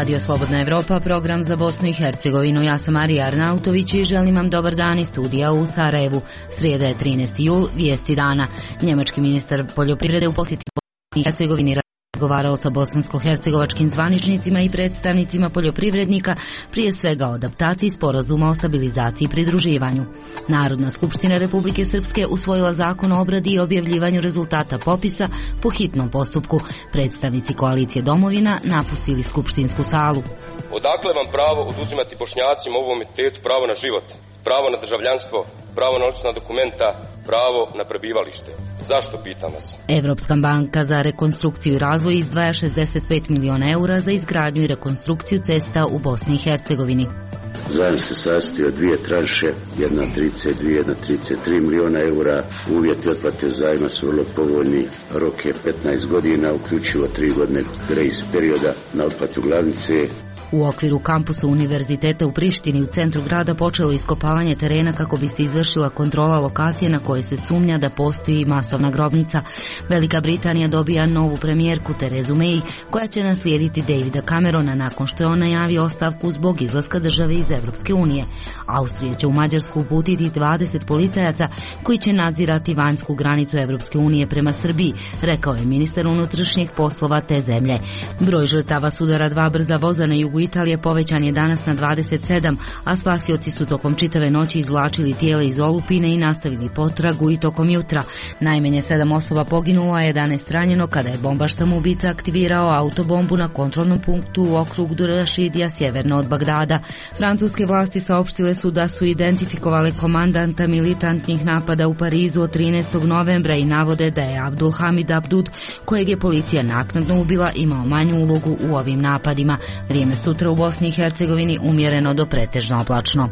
Radio Slobodna Evropa, program za Bosnu i Hercegovinu. Ja sam Marija Arnautović i želim vam dobar dan iz studija u Sarajevu. Srijeda je 13. jul, vijesti dana. Njemački ministar poljoprivrede u posjeti Bosni i Hercegovini razgovarao sa bosansko-hercegovačkim zvaničnicima i predstavnicima poljoprivrednika, prije svega o adaptaciji sporazuma o stabilizaciji i pridruživanju. Narodna skupština Republike Srpske usvojila zakon o obradi i objavljivanju rezultata popisa po hitnom postupku. Predstavnici koalicije Domovina napustili skupštinsku salu. Odakle vam pravo oduzimati Bošnjacima u ovom entitetu pravo na život, pravo na državljanstvo, pravo na lična dokumenta, pravo na prebivalište? Zašto, pitam vas? Evropska banka za rekonstrukciju i razvoj izdvaja 65 miliona eura za izgradnju i rekonstrukciju cesta u Bosni i Hercegovini. Zajam se sastoji od dvije tranše, jedna 32, jedna 33 miliona eura. Uvjeti otplate zajma su vrlo povoljni, rok je 15 godina, uključivo 3 godine grace perioda na otplatu glavnice. U okviru kampusa Univerziteta u Prištini u centru grada počelo iskopavanje terena kako bi se izvršila kontrola lokacije na kojoj se sumnja da postoji masovna grobnica. Velika Britanija dobija novu premijerku Terezu May, koja će naslijediti Davida Camerona nakon što je on najavio ostavku zbog izlaska države iz Evropske unije. Austrija će u Mađarsku uputiti 20 policajaca koji će nadzirati vanjsku granicu Evropske unije prema Srbiji, rekao je ministar unutrašnjih poslova te zemlje. Broj žrtava sudara dva brza voza na jugu Italije povećan je danas na 27, a spasioci su tokom čitave noći izvlačili tijela iz olupine i nastavili potragu i tokom jutra. Najmanje 7 osoba poginulo, a 11 ranjeno kada je bombaštam ubica aktivirao autobombu na kontrolnom punktu u okrugu Durašidija sjeverno od Bagdada. Francuske vlasti saopštile su da su identifikovale komandanta militantnih napada u Parizu od 13. novembra i navode da je Abdulhamid Abdud, kojeg je policija naknadno ubila, imao manju ulogu u ovim napadima. Vrijeme sutra u Bosni i Hercegovini umjereno do pretežno oblačno.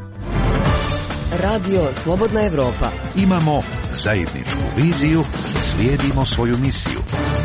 Radio Slobodna Evropa. Imamo zajedničku viziju, slijedimo svoju misiju.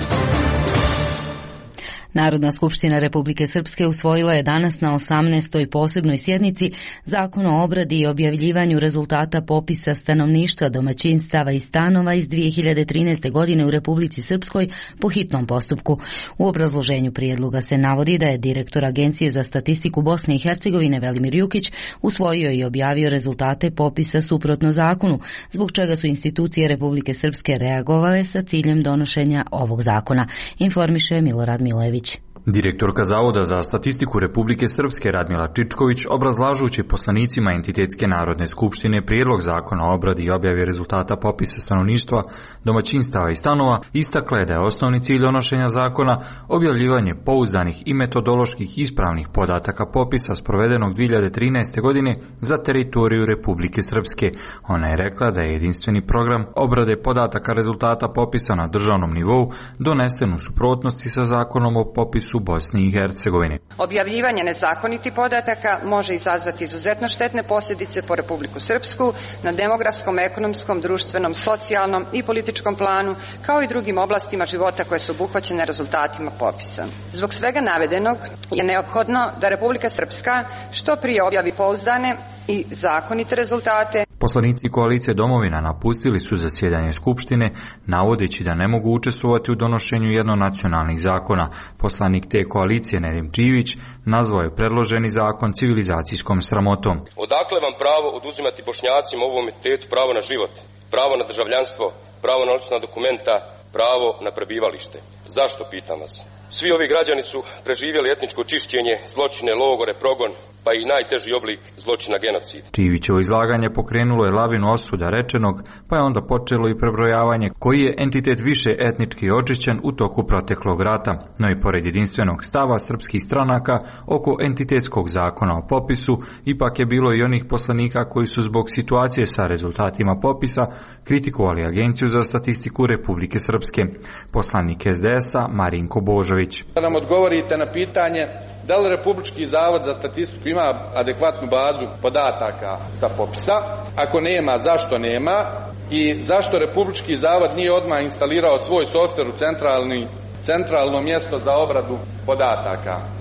Narodna skupština Republike Srpske usvojila je danas na 18. posebnoj sjednici zakon o obradi i objavljivanju rezultata popisa stanovništva, domaćinstava i stanova iz 2013. godine u Republici Srpskoj po hitnom postupku. U obrazloženju prijedloga se navodi da je direktor Agencije za statistiku Bosne i Hercegovine Velimir Jukić usvojio i objavio rezultate popisa suprotno zakonu, zbog čega su institucije Republike Srpske reagovale sa ciljem donošenja ovog zakona, informiše Milorad Milojević. Direktorka Zavoda za statistiku Republike Srpske Radmila Čičković, obrazlažući poslanicima Entitetske narodne skupštine prijedlog zakona o obradi i objavi rezultata popisa stanovništva, domaćinstava i stanova, istakla je da je osnovni cilj donošenja zakona objavljivanje pouzdanih i metodoloških ispravnih podataka popisa sprovedenog 2013. godine za teritoriju Republike Srpske. Ona je rekla da je jedinstveni program obrade podataka rezultata popisa na državnom nivou donesen u suprotnosti sa zakonom o popisu Bosni i Hercegovine. Objavljivanje nezakonitih podataka može izazvati izuzetno štetne posljedice po Republiku Srpsku na demografskom, ekonomskom, društvenom, socijalnom i političkom planu, kao i drugim oblastima života koje su obuhvaćene rezultatima popisa. Zbog svega navedenog je neophodno da Republika Srpska što prije objavi pouzdane i zakonite rezultate. Poslanici koalicije Domovina napustili su zasjedanje Skupštine, navodeći da ne mogu učestvovati u donošenju jednonacionalnih zakona. Poslanik te koalicije Nedim Čivić nazvao je predloženi zakon civilizacijskom sramotom. Odakle vam pravo oduzimati Bošnjacima u ovom entitetu pravo na život, pravo na državljanstvo, pravo na lična dokumenta, pravo na prebivalište? Zašto, pitam vas? Svi ovi građani su preživjeli etničko čišćenje, zločine, logore, progon, pa i najteži oblik zločina genocid. Čivićevo izlaganje pokrenulo je lavinu osuda rečenog, pa je onda počelo i prebrojavanje koji je entitet više etnički očišćen u toku proteklog rata. No i pored jedinstvenog stava srpskih stranaka oko entitetskog zakona o popisu, ipak je bilo i onih poslanika koji su zbog situacije sa rezultatima popisa kritikovali Agenciju za statistiku Republike Srpske. Poslanik SDS-a Marinko Božović. Da nam odgovorite na pitanje da li Republički zavod za statistiku ima adekvatnu bazu podataka sa popisa, ako nema, zašto nema i zašto Republički zavod nije odmah instalirao svoj softver u centralno mjesto za obradu podataka.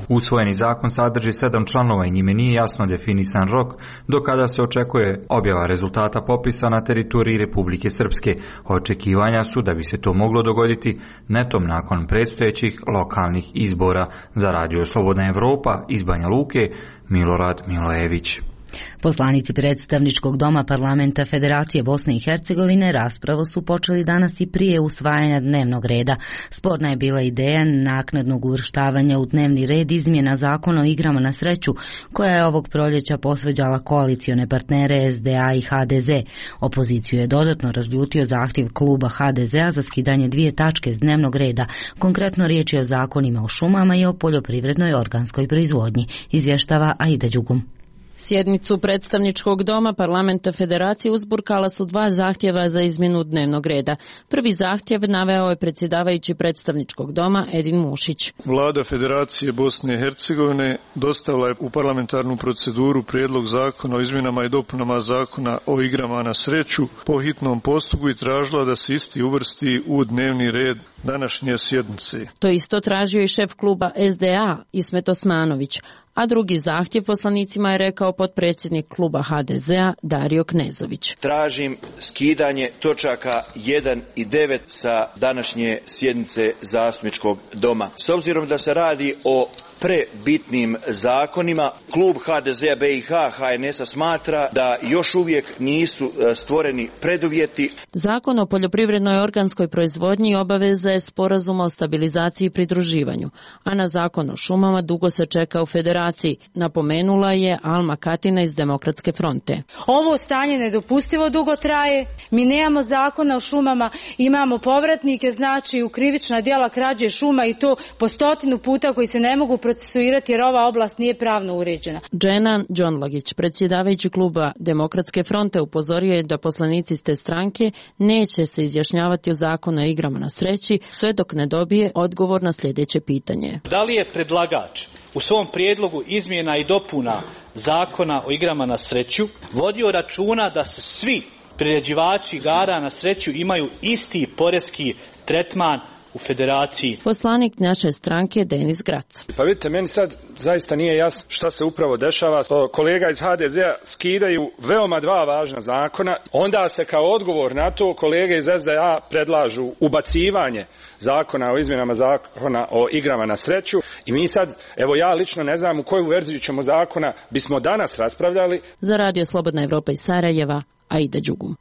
Usvojeni zakon sadrži 7 članova i njime nije jasno definisan rok do kada se očekuje objava rezultata popisa na teritoriji Republike Srpske. Očekivanja su da bi se to moglo dogoditi netom nakon predstojećih lokalnih izbora. Za Radio Slobodna Evropa iz Banja Luke, Milorad Milojević. Poslanici predstavničkog doma Parlamenta Federacije Bosne i Hercegovine raspravu su počeli danas i prije usvajanja dnevnog reda. Sporna je bila ideja naknadnog uvrštavanja u dnevni red izmjena zakona o igrama na sreću, koja je ovog proljeća posvađala koalicione partnere SDA i HDZ. Opoziciju je dodatno razljutio zahtjev kluba HDZ-a za skidanje 2 tačke s dnevnog reda. Konkretno riječ je o zakonima o šumama i o poljoprivrednoj organskoj proizvodnji, izvještava Aida Đugum. Sjednicu predstavničkog doma Parlamenta Federacije uzburkala su 2 zahtjeva za izmjenu dnevnog reda. Prvi zahtjev naveo je predsjedavajući predstavničkog doma Edin Mušić. Vlada Federacije Bosne i Hercegovine dostavila je u parlamentarnu proceduru prijedlog zakona o izmjenama i dopunama zakona o igrama na sreću po hitnom postupku i tražila da se isti uvrsti u dnevni red današnje sjednice. To isto tražio i šef kluba SDA Ismet Osmanović, a drugi zahtjev poslanicima je rekao potpredsjednik kluba HDZ-a Dario Knezović. Tražim skidanje točaka 1 i 9 sa današnje sjednice zastupničkog doma. S obzirom da se radi o prebitnim zakonima, klub HDZ-a BiH HNS-a smatra da još uvijek nisu stvoreni preduvjeti. Zakon o poljoprivrednoj organskoj proizvodnji obaveza je sporazuma o stabilizaciji i pridruživanju, a na zakon o šumama dugo se čeka u Federaciji, napomenula je Alma Katina iz Demokratske fronte. Ovo stanje nedopustivo dugo traje, mi nemamo zakona o šumama, imamo povratnike, znači u krivična djela krađe šuma i to po 100 puta koji se ne mogu procesuirati jer ova oblast nije pravno uređena. Dženan Đonlagić, predsjedavajući kluba Demokratske fronte, upozorio je da poslanici iz te stranke neće se izjašnjavati o zakonu o igrama na sreći sve dok ne dobije odgovor na sljedeće pitanje. Da li je predlagač u svom prijedlogu izmjena i dopuna zakona o igrama na sreću vodio računa da se svi priređivači igara na sreću imaju isti poreski tretman u Federaciji? Poslanik naše stranke Denis Grac. Pa vidite, meni sad zaista nije jasno šta se upravo dešava. Kolega iz HDZ-a skidaju veoma 2 važna zakona, onda se kao odgovor na to kolege iz SDA predlažu ubacivanje zakona o izmjenama zakona o igrama na sreću i mi sad, evo ja lično ne znam u koju verziju ćemo zakona bismo danas raspravljali. Za Radio Slobodna Evropa iz Sarajeva, Aida Đugum.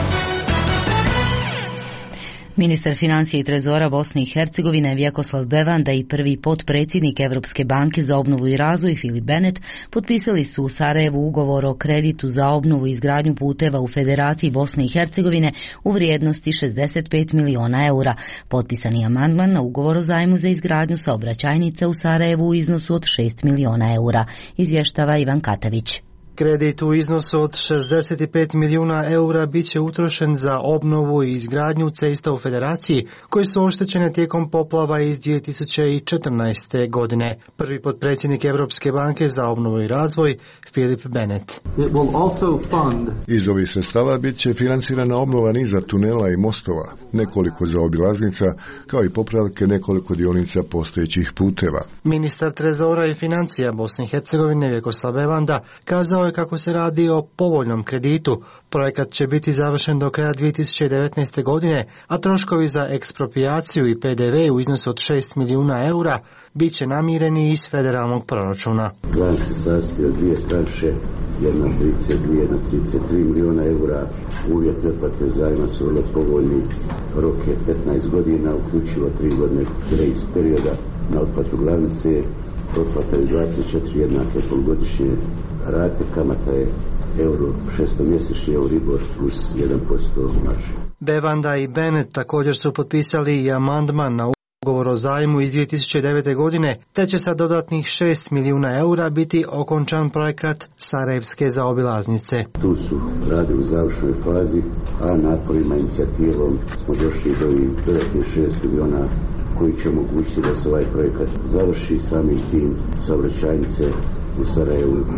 Ministar financija i trezora Bosne i Hercegovine Vjekoslav Bevanda i prvi potpredsjednik Evropske banke za obnovu i razvoj Filip Benet potpisali su u Sarajevu ugovor o kreditu za obnovu i izgradnju puteva u Federaciji Bosne i Hercegovine u vrijednosti 65 miliona eura. Potpisani amandman na ugovor o zajmu za izgradnju saobraćajnice u Sarajevu u iznosu od 6 miliona eura, izvještava Ivan Katavić. Kredit u iznosu od 65 milijuna eura bit će utrošen za obnovu i izgradnju cesta u Federaciji koje su oštećene tijekom poplava iz 2014. godine. Prvi potpredsjednik Europske banke za obnovu i razvoj Filip Benet. Iz ovih sredstava bit će financirana obnova niza tunela i mostova, nekoliko zaobilaznica, kao i popravke nekoliko dionica postojećih puteva. Ministar trezora i financija Bosne i Hercegovine Vjekoslav Bevanda kazao je kako se radi o povoljnom kreditu. Projekat će biti završen do kraja 2019. godine, a troškovi za eksproprijaciju i PDV u iznosu od 6 milijuna eura bit će namireni iz federalnog proračuna. Plan se sastoji od 2 tranše, jedna 32, jedna 33 milijuna eura. Uvjeti otplate zajma su vrlo povoljni, rok je 15 godina, uključivo 3 godine grace perioda na otplatu glavnice, otplata je 24 jednake polugodišnje rate, kamata je euro, 6-mjesečni Euribor plus 1% marže. Bevanda i Benet također su potpisali i amandman na ugovor o zajmu iz 2009. godine, te će sa dodatnih 6 milijuna eura biti okončan projekat Sarajevske zaobilaznice. Tu su radi u završnoj fazi, a naporima inicijativom smo došli do ovih dodatnih 6 milijuna koji će omogućiti da se ovaj projekat završi. Samim tim saobraćajnice u Sarajevu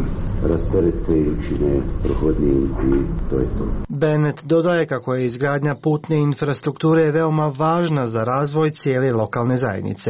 rasterete i učine prohodnijim i to je to. Bennett dodaje kako je izgradnja putne infrastrukture veoma važna za razvoj cijele lokalne zajednice.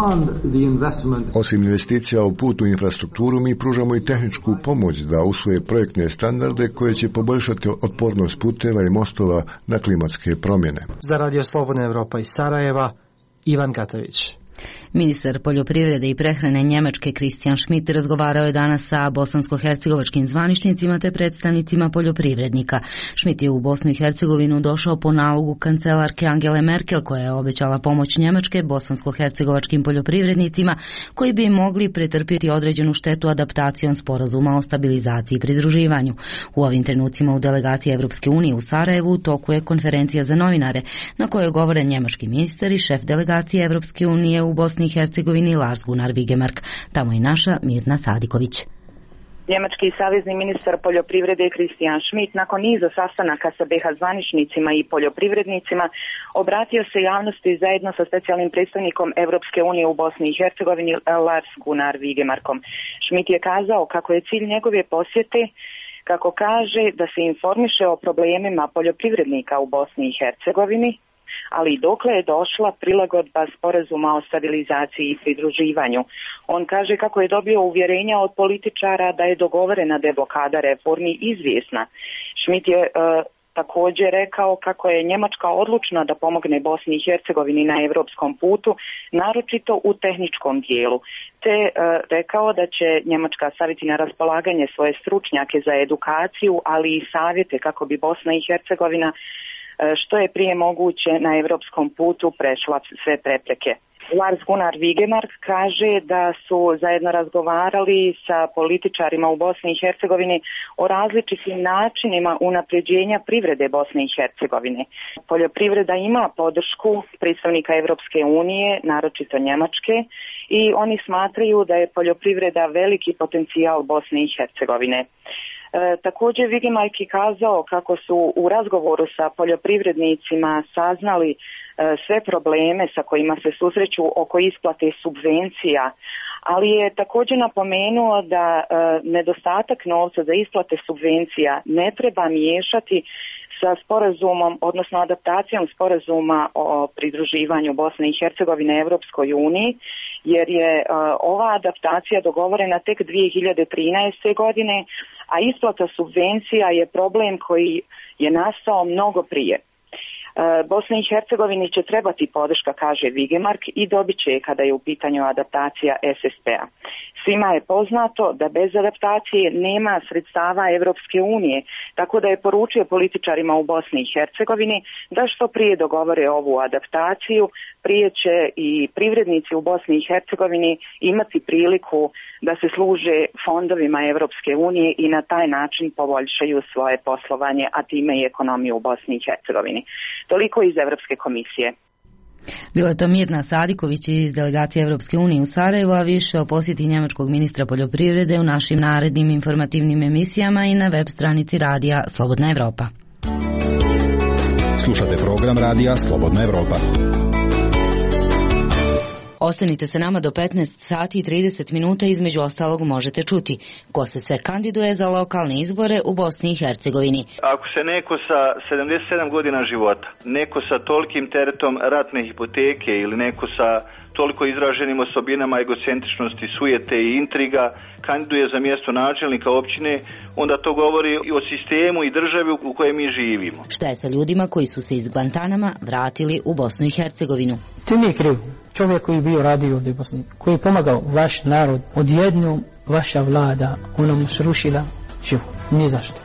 Osim investicija u putnu infrastrukturu, mi pružamo i tehničku pomoć da usvoje projektne standarde koje će poboljšati otpornost puteva i mostova na klimatske promjene. Za Radio Slobodna Evropa iz Sarajeva, Ivan Katović. Ministar poljoprivrede i prehrane Njemačke Christian Schmidt razgovarao je danas sa bosansko-hercegovačkim zvaničnicima te predstavnicima poljoprivrednika. Schmidt je u Bosnu i Hercegovinu došao po nalogu kancelarke Angele Merkel, koja je obećala pomoć Njemačke bosansko-hercegovačkim poljoprivrednicima koji bi mogli pretrpjeti određenu štetu adaptacijom sporazuma o stabilizaciji i pridruživanju. U ovim trenucima u delegaciji Evropske unije u Sarajevu u toku je konferencija za novinare na kojoj govore njemački ministar i šef delegacije Evropske unije u Bosni i Hercegovini Lars Gunnar Wigemark. Tamo je naša Mirna Sadiković. Njemački savezni ministar poljoprivrede Christian Schmidt nakon niza sastanaka sa BiH zvaničnicima i poljoprivrednicima obratio se javnosti zajedno sa specijalnim predstavnikom Evropske unije u Bosni i Hercegovini Lars Gunnar Wigemarkom. Schmidt je kazao kako je cilj njegove posjete, kako kaže, da se informiše o problemima poljoprivrednika u Bosni i Hercegovini, ali i dokle je došla prilagodba sporazuma o stabilizaciji i pridruživanju. On kaže kako je dobio uvjerenja od političara da je dogovorena deblokada reformi izvjesna. Schmidt je također rekao kako je Njemačka odlučna da pomogne Bosni i Hercegovini na europskom putu, naročito u tehničkom dijelu, te rekao da će Njemačka staviti na raspolaganje svoje stručnjake za edukaciju, ali i savjete kako bi Bosna i Hercegovina što je prije moguće na europskom putu prešla sve prepreke. Lars Gunnar Wigemark kaže da su zajedno razgovarali sa političarima u Bosni i Hercegovini o različitim načinima unapređenja privrede Bosne i Hercegovine. Poljoprivreda ima podršku predstavnika Evropske unije, naročito Njemačke, i oni smatraju da je poljoprivreda veliki potencijal Bosne i Hercegovine. Također Wigemark je kazao kako su u razgovoru sa poljoprivrednicima saznali sve probleme sa kojima se susreću oko isplate subvencija, ali je također napomenuo da nedostatak novca za isplate subvencija ne treba miješati sa sporazumom, odnosno adaptacijom sporazuma o pridruživanju Bosne i Hercegovine Evropskoj uniji, jer je ova adaptacija dogovorena tek 2013. godine, a isplata subvencija je problem koji je nastao mnogo prije. Bosni i Hercegovini će trebati podrška, kaže Wigemark, i dobit će kada je u pitanju adaptacija SSP-a. Svima je poznato da bez adaptacije nema sredstava Evropske unije, tako da je poručio političarima u Bosni i Hercegovini da što prije dogovore ovu adaptaciju, prije će i privrednici u Bosni i Hercegovini imati priliku da se služe fondovima Evropske unije i na taj način poboljšaju svoje poslovanje, a time i ekonomiju u Bosni i Hercegovini. Toliko iz Evropske komisije. Bilo je to Mirna Sadiković iz delegacije Evropske unije u Sarajevu, a više o posjeti njemačkog ministra poljoprivrede u našim narednim informativnim emisijama i na web stranici radija Slobodna Evropa. Slušate program radija Slobodna Evropa. Ostanite se nama do 15 sati i 30 minuta, između ostalog možete čuti ko se sve kandiduje za lokalne izbore u Bosni i Hercegovini. Ako se neko sa 77 godina života, neko sa tolikim teretom ratne hipoteke ili neko sa toliko izraženim osobinama egocentričnosti, sujete i intriga kandiduje za mjesto načelnika općine, onda to govori i o sistemu i državi u kojoj mi živimo. Šta je sa ljudima koji su se iz Guantanama vratili u Bosnu i Hercegovinu? Ti nije kriv. Čovjek koji bio radio ovdje u Bosni, koji je pomagao vaš narod, odjednom vaša vlada, ona mu srušila život. Ni zašto.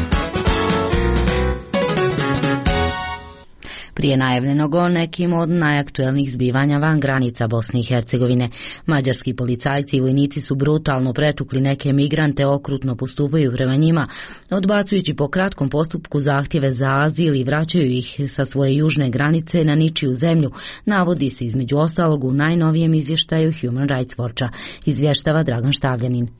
Prije najavljenog o nekim od najaktuelnijih zbivanja van granica Bosne i Hercegovine. Mađarski policajci i vojnici su brutalno pretukli neke migrante, okrutno postupaju prema njima, odbacujući po kratkom postupku zahtjeve za azil i vraćaju ih sa svoje južne granice na ničiju zemlju, navodi se između ostalog u najnovijem izvještaju Human Rights Watcha, izvještava Dragan Štavljanin.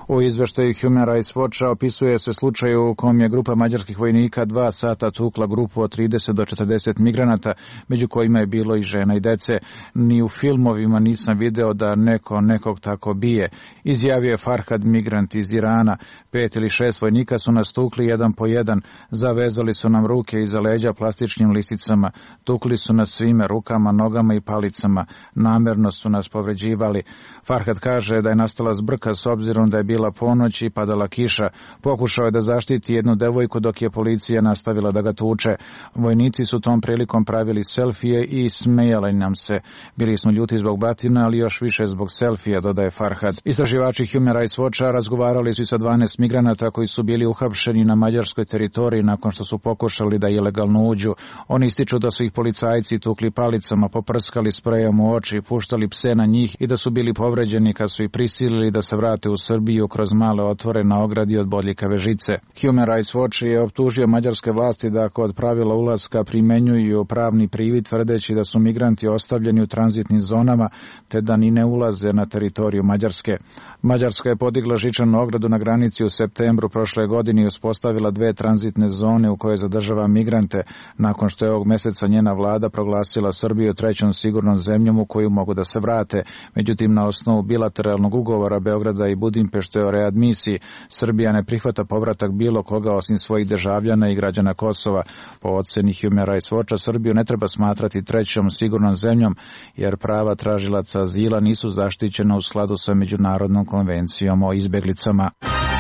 U izveštaju Human Rights Watcha opisuje se slučaj u kom je grupa mađarskih vojnika 2 sata tukla grupu od 30 do 40 migranata, među kojima je bilo i žena i dece. Ni u filmovima nisam video da neko nekog tako bije, izjavio je Farhad, migrant iz Irana. 5 ili 6 vojnika su nas tukli jedan po jedan, zavezali su nam ruke iza leđa plastičnim listicama, tukli su nas svime, rukama, nogama i palicama, namerno su nas povređivali. Farhad kaže da je nastala zbrka s obzirom da je bila ponoć i padala kiša. Pokušao je da zaštiti jednu devojku dok je policija nastavila da ga tuče. Vojnici su tom prilikom pravili selfije i smejali nam se. Bili smo ljuti zbog batina, ali još više zbog selfija, dodaje Farhad. Istraživači Human Rights Watcha razgovarali su i sa 12 migranata koji su bili uhapšeni na mađarskoj teritoriji nakon što su pokušali da ilegalno uđu. Oni ističu da su ih policajci tukli palicama, poprskali sprejom u oči, puštali pse na njih i da su bili povređeni kad su ih prisilili da se vrate u Srbiju kroz male otvore na ogradi od bodljikave žice. Human Rights Watch je optužio mađarske vlasti da kod pravila ulaska primenjuju pravni privid, tvrdeći da su migranti ostavljeni u tranzitnim zonama te da ni ne ulaze na teritoriju Mađarske. Mađarska je podigla žičanu ogradu na granici u septembru prošle godine i uspostavila 2 tranzitne zone u koje zadržava migrante, nakon što je ovog meseca njena vlada proglasila Srbiju 3. sigurnom zemljom u koju mogu da se vrate. Međutim, na osnovu bilateralnog ugovora Beograda i Budimpešte o readmisiji, Srbija ne prihvata povratak bilo koga osim svojih državljana i građana Kosova. Po oceni Human Rights Watcha, Srbiju ne treba smatrati 3. sigurnom zemljom, jer prava tražilaca azila nisu zaštićena u skladu sa Međunarodnom konvencijom o izbeglicama.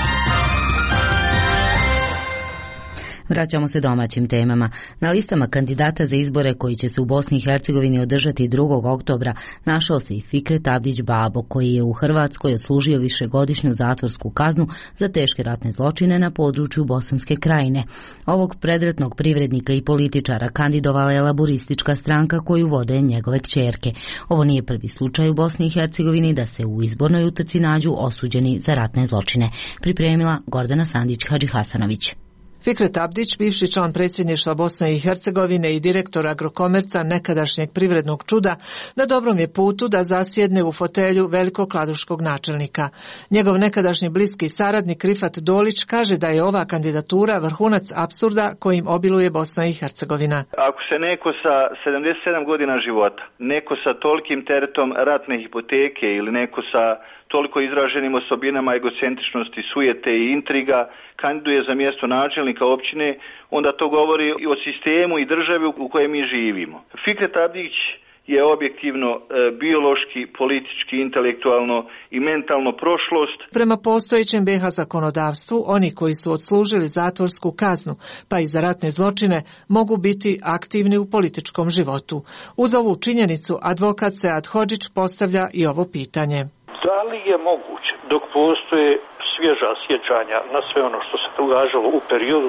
Vraćamo se domaćim temama. Na listama kandidata za izbore koji će se u Bosni i Hercegovini održati 2. oktobra našao se i Fikret Abdić Babo, koji je u Hrvatskoj odslužio višegodišnju zatvorsku kaznu za teške ratne zločine na području Bosanske Krajine. Ovog predretnog privrednika i političara kandidovala je laboristička stranka koju vode njegove kćerke. Ovo nije prvi slučaj u Bosni i Hercegovini da se u izbornoj utrci nađu osuđeni za ratne zločine. Pripremila Gordana Sandić-Hadžihasanović. Fikret Abdić, bivši član predsjedništva Bosne i Hercegovine i direktor Agrokomerca, nekadašnjeg privrednog čuda, na dobrom je putu da zasjedne u fotelju velikokladuškog načelnika. Njegov nekadašnji bliski saradnik Rifat Dolić kaže da je ova kandidatura vrhunac apsurda kojim obiluje Bosna i Hercegovina. Ako se neko sa 77 godina života, neko sa tolikim teretom ratne hipoteke ili neko sa toliko izraženim osobinama egocentričnosti, sujete i intriga kandiduje za mjesto načelnika općine, onda to govori i o sistemu i državi u kojoj mi živimo. Fikret Abdić je objektivno biološki, politički, intelektualno i mentalno prošlost. Prema postojećem BiH zakonodavstvu, oni koji su odslužili zatvorsku kaznu, pa i za ratne zločine, mogu biti aktivni u političkom životu. Uz ovu činjenicu, advokat Sead Hodžić postavlja i ovo pitanje. Da li je moguće, dok postoje svježa sjećanja na sve ono što se događalo u periodu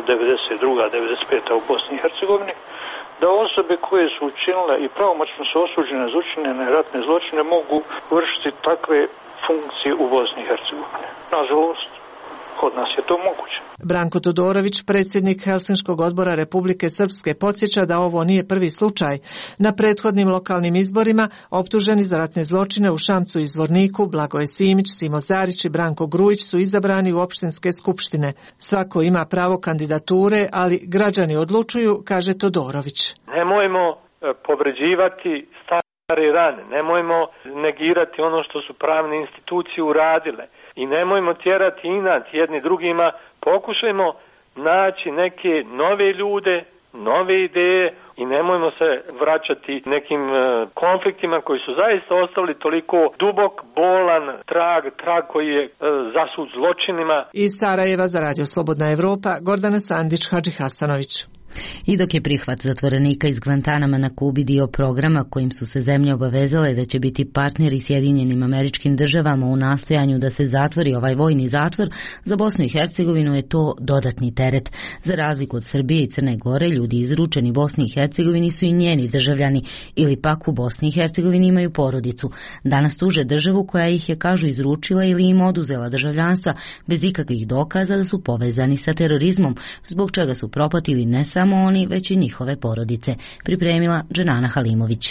92-95 u Bosni i Hercegovini, da osobe koje su učinile i pravomoćno su osuđene za učinjene ratne zločine mogu vršiti takve funkcije u Bosni i Hercegovini? Nažalost, kod nas je to moguće. Branko Todorović, predsjednik Helsinškog odbora Republike Srpske, podsjeća da ovo nije prvi slučaj. Na prethodnim lokalnim izborima optuženi za ratne zločine u Šamcu i Zvorniku Blagoje Simić, Simo Zarić i Branko Grujić su izabrani u opštinske skupštine. Svako ima pravo kandidature, ali građani odlučuju, kaže Todorović. Nemojmo povređivati stare rane, nemojmo negirati ono što su pravne institucije uradile. I nemojmo tjerati inat jedni drugima, pokušajmo naći neke nove ljude, nove ideje i nemojmo se vraćati nekim konfliktima koji su zaista ostavili toliko dubok, bolan trag koji je zasut zločinima. Iz Sarajeva za Radio Slobodna Evropa, Gordana Sandić-Hadžihasanović. I dok je prihvat zatvorenika iz Guantanama na Kubi dio programa kojim su se zemlje obavezale da će biti partneri Sjedinjenim Američkim Državama u nastojanju da se zatvori ovaj vojni zatvor, za Bosnu i Hercegovinu je to dodatni teret. Za razliku od Srbije i Crne Gore, ljudi izručeni Bosni i Hercegovini su i njeni državljani ili pak u Bosni i Hercegovini imaju porodicu. Danas tuže državu koja ih je, kažu, izručila ili im oduzela državljanstva bez ikakvih dokaza da su povezani sa terorizmom, zbog čega su propatili ne samo oni, već i njihove porodice. Pripremila Dženana Halimović.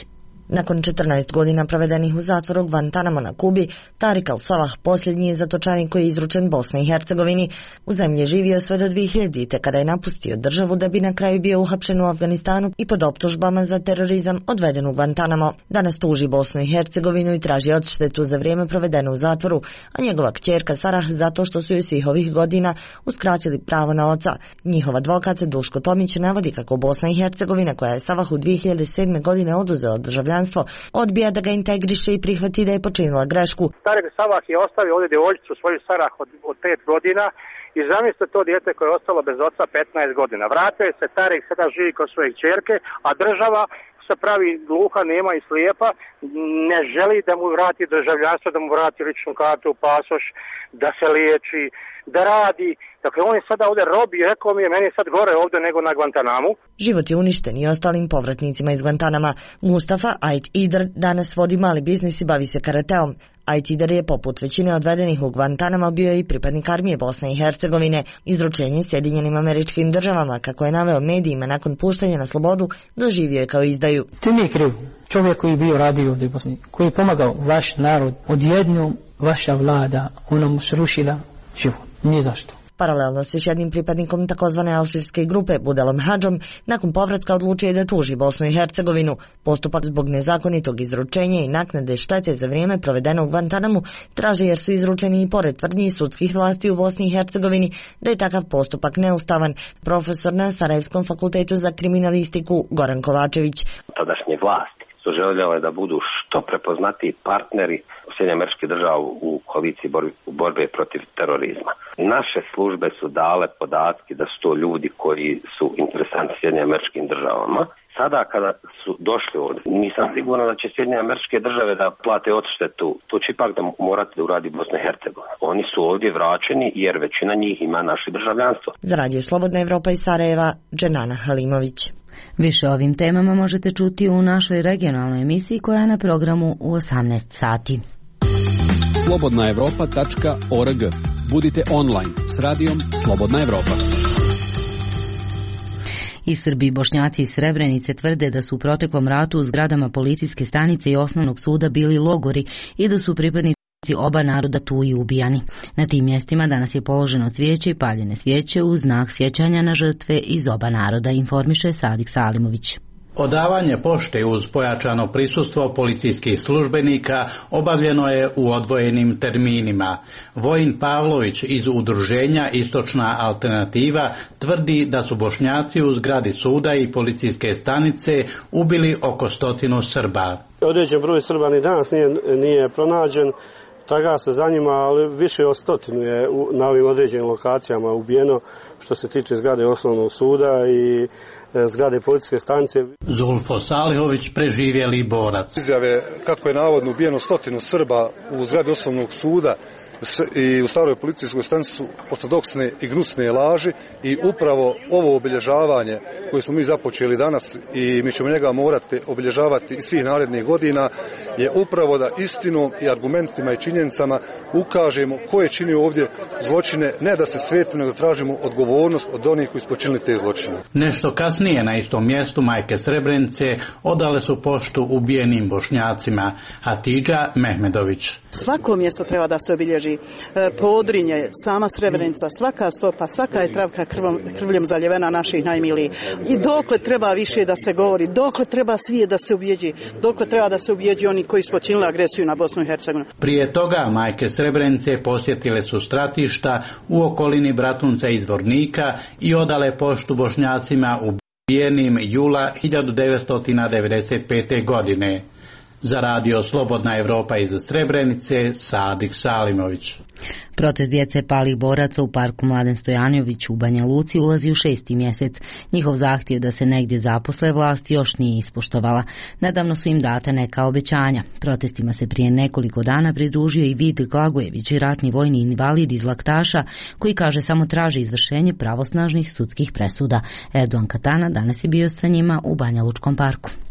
Nakon 14 godina provedenih u zatvoru Guantanamo na Kubi, Tariq al-Salah posljednji je zatočenik koji je izručen Bosni i Hercegovini. U zemlji je živio sve do 2000. kada je napustio državu da bi na kraju bio uhapšen u Afganistanu i pod optužbama za terorizam odveden u Guantanamo. Danas tuži Bosnu i Hercegovinu i traži odštetu za vrijeme provedeno u zatvoru, a njegova kćerka Sarah zato što su joj svih ovih godina uskratili pravo na oca. Njihov advokat Duško Tomić navodi kako Bosna i Hercegovina, koja je Savahu 2007. godine oduzela državljanstvo, odbija da ga integriše i prihvati da je počinila grešku. Tariq Savah je ostavio ovdje djevojčicu svoju Sarah od 5 godina i zamislite to dijete koje je ostalo bez oca 15 godina. Vratio je se Tariq, sada živi kod svoje kćerke, a država se pravi gluha, nema i slijepa, ne želi da mu vrati državljanstvo, da mu vrati ličnu kartu, pasoš, da se liječi, da radi. Dakle, on je sada ovdje rob i rekao mi je, meni je sad gore ovdje nego na Guantanamu. Život je uništen i ostalim povratnicima iz Guantanama. Mustafa Ait Idr danas vodi mali biznis i bavi se karateom. Ait Idr je poput većine odvedenih u Guantanamo bio i pripadnik armije Bosne i Hercegovine. Izručenje Sjedinjenim Američkim Državama, kako je naveo medijima nakon puštanja na slobodu, doživio je kao izdaju. Ti mi je kriv. Čovjek koji je bio radio ovdje u Bosni, koji je pomagao vaš narod, odjednom vaša vlada, ona mu srušila život. Nije zašto. Paralelno s još jednim pripadnikom takozvane alžirske grupe Budelom Hadžom, nakon povratka odlučio da tuži Bosnu i Hercegovinu. Postupak zbog nezakonitog izručenja i naknade štete za vrijeme provedeno u Guantanamu traže jer su izručeni i pored tvrdnji sudskih vlasti u Bosni i Hercegovini da je takav postupak neustavan. Profesor na Sarajevskom fakultetu za kriminalistiku Goran Kovačević. Tadašnje vlasti su željele da budu što prepoznatiji partneri Sjedinjenih Američkih Država u koaliciji borbe protiv terorizma. Naše službe su dale podatke da su to ljudi koji su interesanti Sjedinjenim Američkim Državama. Sada kada su došli ovdje, nisam siguran da će Sjedinjene Američke Države da plate odštetu. To će ipak da morati da uradi Bosna i Hercegovina. Oni su ovdje vraćeni jer većina njih ima naše državljanstvo. Za Radio Slobodna Evropa iz Sarajeva, Dženana Halimović. Više o ovim temama možete čuti u našoj regionalnoj emisiji koja je na programu u 18 sati. slobodnaevropa.org. Budite online s radijom Slobodna Evropa. I Srbi i Bošnjaci iz Srebrenice tvrde da su u proteklom ratu u zgradama policijske stanice i osnovnog suda bili logori i da su pripadnici oba naroda tu i ubijani. Na tim mjestima danas je položeno cvijeće i paljene svijeće u znak sjećanja na žrtve iz oba naroda, informiše Sadik Salimović. Odavanje pošte uz pojačano prisustvo policijskih službenika obavljeno je u odvojenim terminima. Vojin Pavlović iz udruženja Istočna alternativa tvrdi da su Bošnjaci u zgradi suda i policijske stanice ubili oko 100 Srba. Određen broj Srba ni danas nije pronađen, traga se za njima, ali više od 100 je na ovim određenim lokacijama ubijeno što se tiče zgrade osnovnog suda i zgrade policijske stanice. Zulfo Salihović, preživjeli borac. Izjave kako je navodno ubijeno 100 Srba u zgradi osnovnog suda i u staroj policijskoj stanici su ortodoksne i gnusne laži i upravo ovo obilježavanje koje smo mi započeli danas i mi ćemo njega morati obilježavati i svih narednih godina je upravo da istinom i argumentima i činjenicama ukažemo ko je činio ovdje zločine, ne da se svetimo, nego da tražimo odgovornost od onih koji su počinili te zločine. Nešto kasnije na istom mjestu majke Srebrenice odale su poštu ubijenim Bošnjacima. Hatidža Mehmedović. Svako mjesto treba da se obilježi. Podrinje, sama Srebrenica, svaka stopa, svaka je travka krvljem zaljevena naših najmilijih. I dokle treba više da se govori, dokle treba svijet da se ubjeđi, dokle treba da se ubjeđi oni koji su počinili agresiju na Bosnu i Hercegovinu. Prije toga majke Srebrenice posjetile su stratišta u okolini Bratunca i Zvornika i odale poštu Bošnjacima ubijenim jula 1995. godine. Za Radio Slobodna Evropa iz Srebrenice, Sadik Salimović. Protest djece palih boraca u parku Mladen Stojanović u Banja Luci ulazi u 6. mjesec. Njihov zahtjev da se negdje zaposle vlast još nije ispoštovala. Nedavno su im data neka obećanja. Protestima se prije nekoliko dana pridružio i Vid Glagojević, ratni vojni invalid iz Laktaša, koji kaže samo traži izvršenje pravosnažnih sudskih presuda. Erdogan Katana danas je bio sa njima u Banja Lučkom parku.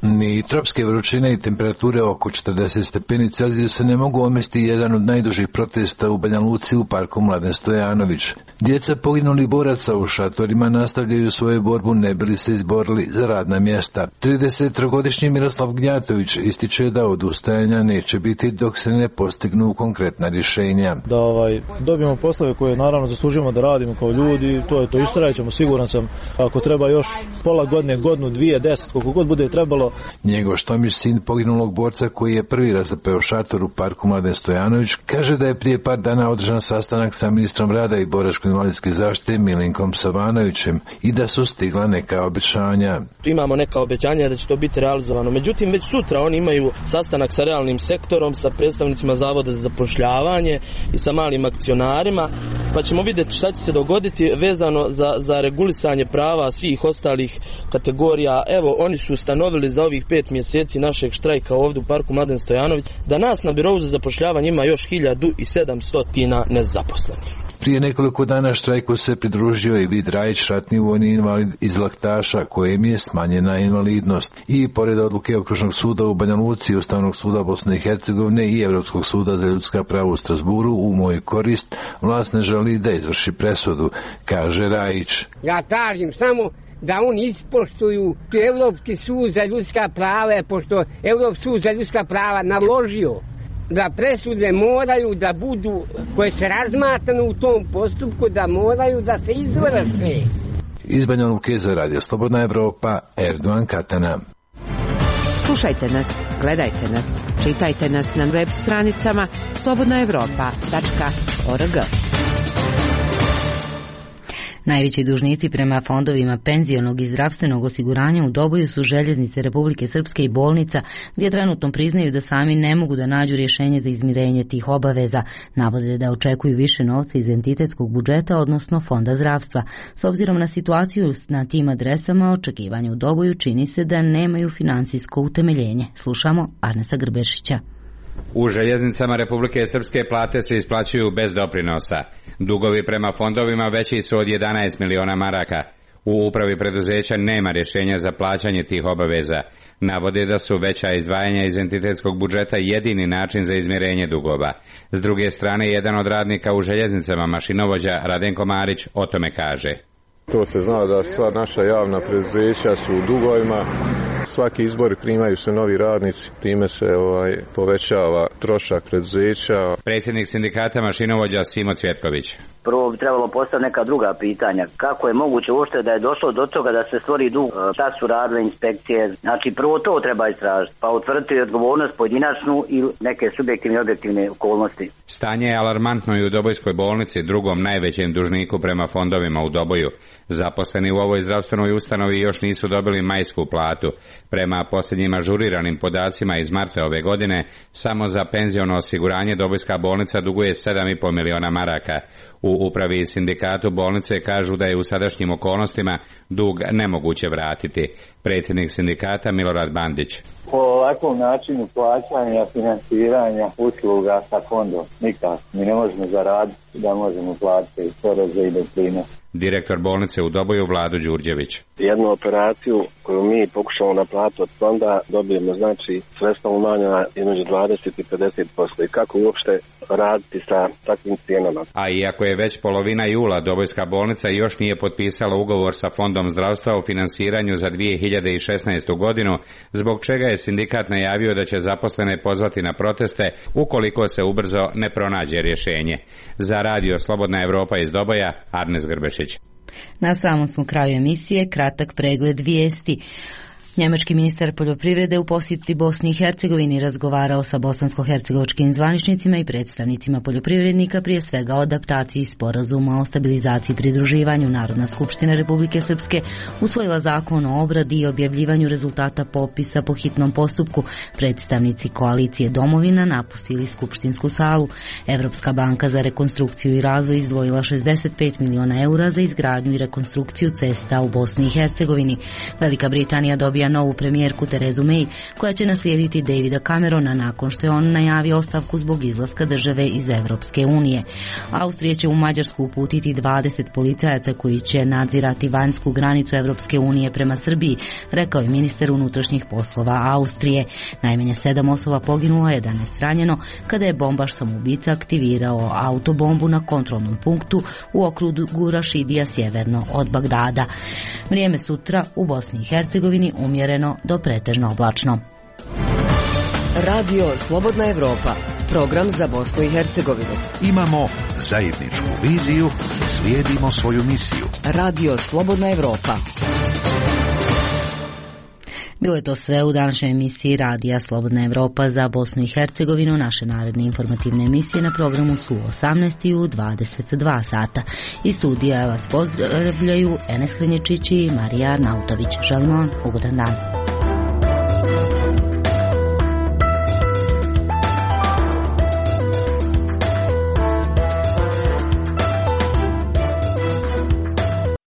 Ni tropske vrućine i temperature oko 40 stepeni Celzijusa ne mogu omesti jedan od najdužih protesta u Banja Luci u parku Mladen Stojanović. Djeca poginulih boraca u šatorima nastavljaju svoju borbu ne bi li se izborili za radna mjesta. 33-godišnji Miroslav Gnjatović ističe da odustajanja neće biti dok se ne postignu konkretna rješenja. Da dobijemo poslove koje naravno zaslužujemo da radimo kao ljudi, to istrajaćemo, siguran sam. Ako treba još pola godine, godinu, 2, 10, koliko god bude trebalo. Njegov Štomić, sin poginulog borca koji je prvi razapeo šator u parku Mladen Stojanović, kaže da je prije par dana održan sastanak sa ministrom rada i boračko-invalidske zaštite Milinkom Savanovićem i da su stigla neka obećanja. Imamo neka obećanja da će to biti realizovano. Međutim, već sutra oni imaju sastanak sa realnim sektorom, sa predstavnicima Zavoda za zapošljavanje i sa malim akcionarima, pa ćemo vidjeti šta će se dogoditi vezano za regulisanje prava svih ostalih kategorija. Evo, oni su ustanovili za ovih 5 mjeseci našeg štrajka ovdje u parku Mladen Stojanović da nas na birovu za zapošljavanje ima još 1700 nezaposlenih. Prije nekoliko dana štrajku se pridružio i Vid Rajić, ratni vojni invalid iz Laktaša, kojem je smanjena invalidnost. I pored odluke Okružnog suda u Banja Luci, Ustavnog suda Bosne i Hercegovine i Europskog suda za ljudska prava u Strasburu u moju korist, vlast ne želi da izvrši presudu, kaže Rajić. Ja tražim samo da oni ispoštuju Europski sud za ljudska prava, pošto Europski sud za ljudska prava naložio da presude moraju da budu, koje se razmatrane u tom postupku, da moraju da se izvrše. Iz Banja Luke za Radio Slobodna Evropa, Erdogan Katana. Slušajte nas, gledajte nas, čitajte nas na web stranicama slobodnaevropa.org. Najveći dužnici prema fondovima penzionog i zdravstvenog osiguranja u Doboju su Željeznice Republike Srpske i bolnica, gdje trenutno priznaju da sami ne mogu da nađu rješenje za izmirenje tih obaveza. Navode da očekuju više novca iz entitetskog budžeta, odnosno fonda zdravstva. S obzirom na situaciju na tim adresama, očekivanje u Doboju čini se da nemaju financijsko utemeljenje. Slušamo Arnesa Grbešića. U Željeznicama Republike Srpske plate se isplaćuju bez doprinosa. Dugovi prema fondovima veći su od 11 miliona maraka. U upravi preduzeća nema rješenja za plaćanje tih obaveza. Navode da su veća izdvajanja iz entitetskog budžeta jedini način za izmirenje dugova. S druge strane, jedan od radnika u Željeznicama, mašinovođa Radenko Marić, o tome kaže. To se zna da sva naša javna preduzeća su u dugovima. Svaki izbor primaju se novi radnici, time se povećava trošak preduzeća. Predsjednik sindikata mašinovođa Simo Cvjetković. Prvo bi trebalo postaviti neka druga pitanja. Kako je moguće uopšte da je došlo do toga da se stvori dug? Šta su radile inspekcije? Znači prvo to treba istražiti, pa utvrditi odgovornost pojedinačnu i neke subjektivne i objektivne okolnosti. Stanje je alarmantno i u Dobojskoj bolnici, drugom najvećem dužniku prema fondovima u Doboju. Zaposleni u ovoj zdravstvenoj ustanovi još nisu dobili majsku platu. Prema posljednjim ažuriranim podacima iz marta ove godine, samo za penziono osiguranje Dobojska bolnica duguje 7,5 miliona maraka. U upravi i sindikatu bolnice kažu da je u sadašnjim okolnostima dug nemoguće vratiti. Predsjednik sindikata Milorad Bandić. Po ovakvom načinu plaćanja, financiranja usluga sa fondom nikak. Mi ne možemo zaraditi da možemo platiti poreze i doprinose. Direktor bolnice u Doboju Vlado Đurđević. Jednu operaciju koju mi pokušamo naplatiti od fonda dobijemo sredstva umanjena između 20 i 50%. I kako uopšte raditi sa takvim cijenama? A iako je već polovina jula, Dobojska bolnica još nije potpisala ugovor sa Fondom zdravstva o finansiranju za 2016. godinu, zbog čega je sindikat najavio da će zaposlene pozvati na proteste ukoliko se ubrzo ne pronađe rješenje. Za Radio Slobodna Evropa iz Doboja, Arnes Grbešić. Na samom smo kraju emisije, kratak pregled vijesti. Njemački ministar poljoprivrede u posjeti Bosni i Hercegovini razgovarao sa bosansko-hercegovačkim zvaničnicima i predstavnicima poljoprivrednika, prije svega o adaptaciji sporazuma o stabilizaciji i pridruživanju. Narodna skupština Republike Srpske usvojila zakon o obradi i objavljivanju rezultata popisa po hitnom postupku. Predstavnici koalicije Domovina napustili skupštinsku salu. Evropska banka za rekonstrukciju i razvoj izdvojila 65 miliona eura za izgradnju i rekonstrukciju cesta u Bosni i Hercegovini. Velika Britanija dobija Austrija novu premijerku Terezu May, koja će naslijediti Davida Camerona nakon što je on najavio ostavku zbog izlaska države iz Evropske unije. Austrija će u Mađarsku uputiti 20 policajaca koji će nadzirati vanjsku granicu Evropske unije prema Srbiji, rekao je ministar unutrašnjih poslova Austrije. Najmanje 7 osoba poginulo, 11 ranjeno kada je bombaš samoubica aktivirao autobombu na kontrolnom punktu u okrugu Rašidija sjeverno od Bagdada. Vrijeme sutra u Bosni i Hercegovini umjereno do pretežno oblačno. Radio Slobodna Evropa, program za Bosnu i Hercegovinu. Imamo zajedničku viziju, slijedimo svoju misiju. Radio Slobodna Evropa. Bilo je to sve u današnjoj emisiji Radija Slobodna Evropa za Bosnu i Hercegovinu. Naše naredne informativne emisije na programu su u 18 i u 22 sata. Iz studija vas pozdravljaju Enes Krenječić i Marija Nautović. Želimo vam ugodan dan.